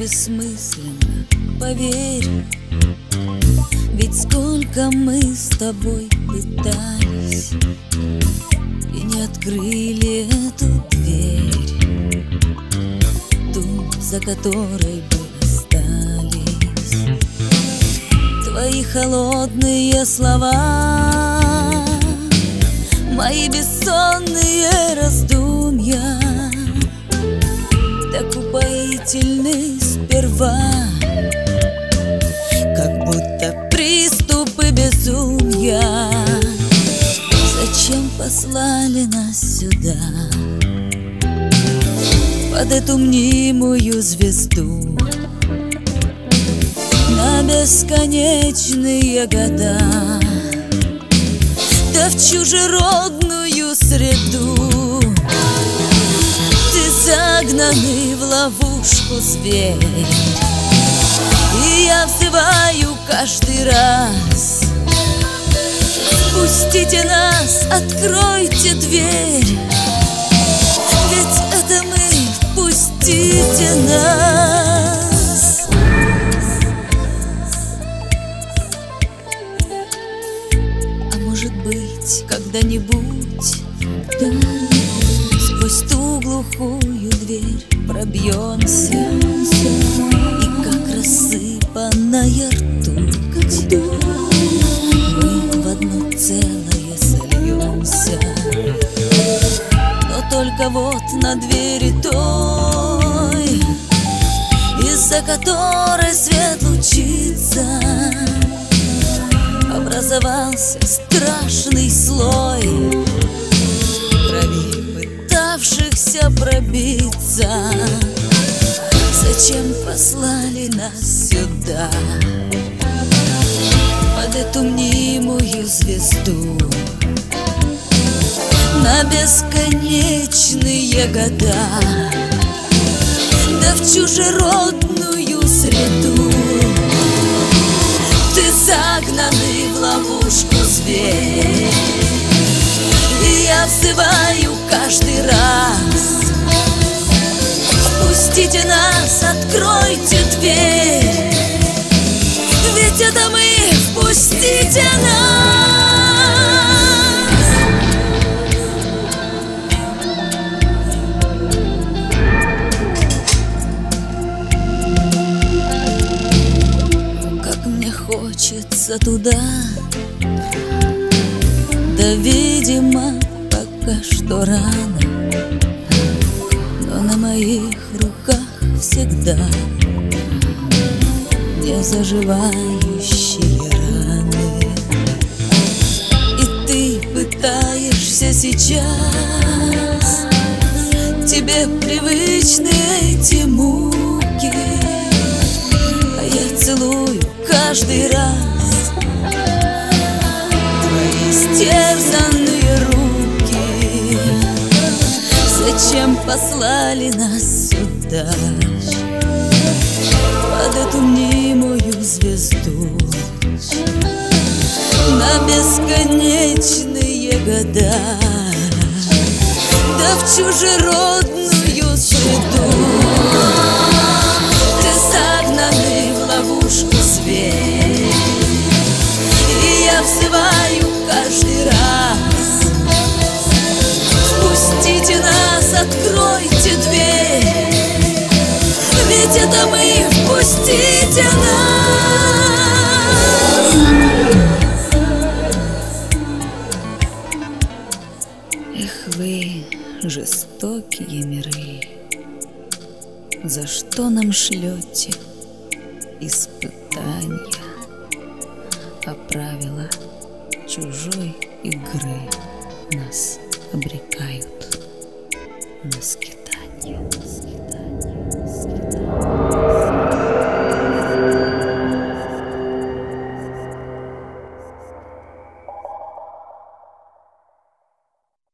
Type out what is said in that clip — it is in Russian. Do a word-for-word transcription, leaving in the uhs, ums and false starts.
бессмысленно, поверь. Ведь сколько мы с тобой пытались и не открыли эту дверь, ту, за которой бы остались твои холодные слова, мои бессонные раздумья, так упоительны сперва, как будто приступы безумия. Зачем послали нас сюда, под эту мнимую звезду, на бесконечные года, да в чужеродную среду? Ты загнанный в ловушку зверь, и я взываю каждый раз: впустите нас, откройте дверь, ведь это мы, впустите нас. А может быть, когда-нибудь, когда-нибудь сквозь ту глухую дверь пробьемся, и как рассыпанная ртуть мы в одно целое сольемся. Но только вот на двери той, из-за которой свет лучится, образовался страшный слой крови, пытавшихся пробиться. Зачем послали нас сюда, под эту мнимую звезду, на бесконечные года, да в чужеродную среду? Ты загнанный в ловушку зверь, и я взываю каждый раз: впустите нас, откройте дверь, ведь это мы, впустите нас. Как мне хочется туда, да, видимо, пока что рано, но на моих руках всегда не заживающие раны. И ты пытаешься сейчас, тебе привычны эти муки, а я целую каждый раз твои истерзанные руки. Зачем послали нас сюда, под эту мнимую звезду, на бесконечные года, да в чужеродную среду? Ты загнанный в ловушку зверь, и я взываю каждый раз: впустите нас, откройте дверь, ведь это мы, впустите нас. Эх вы, жестокие миры, за что нам шлете испытания, а правила чужой игры нас обрекают на скитание.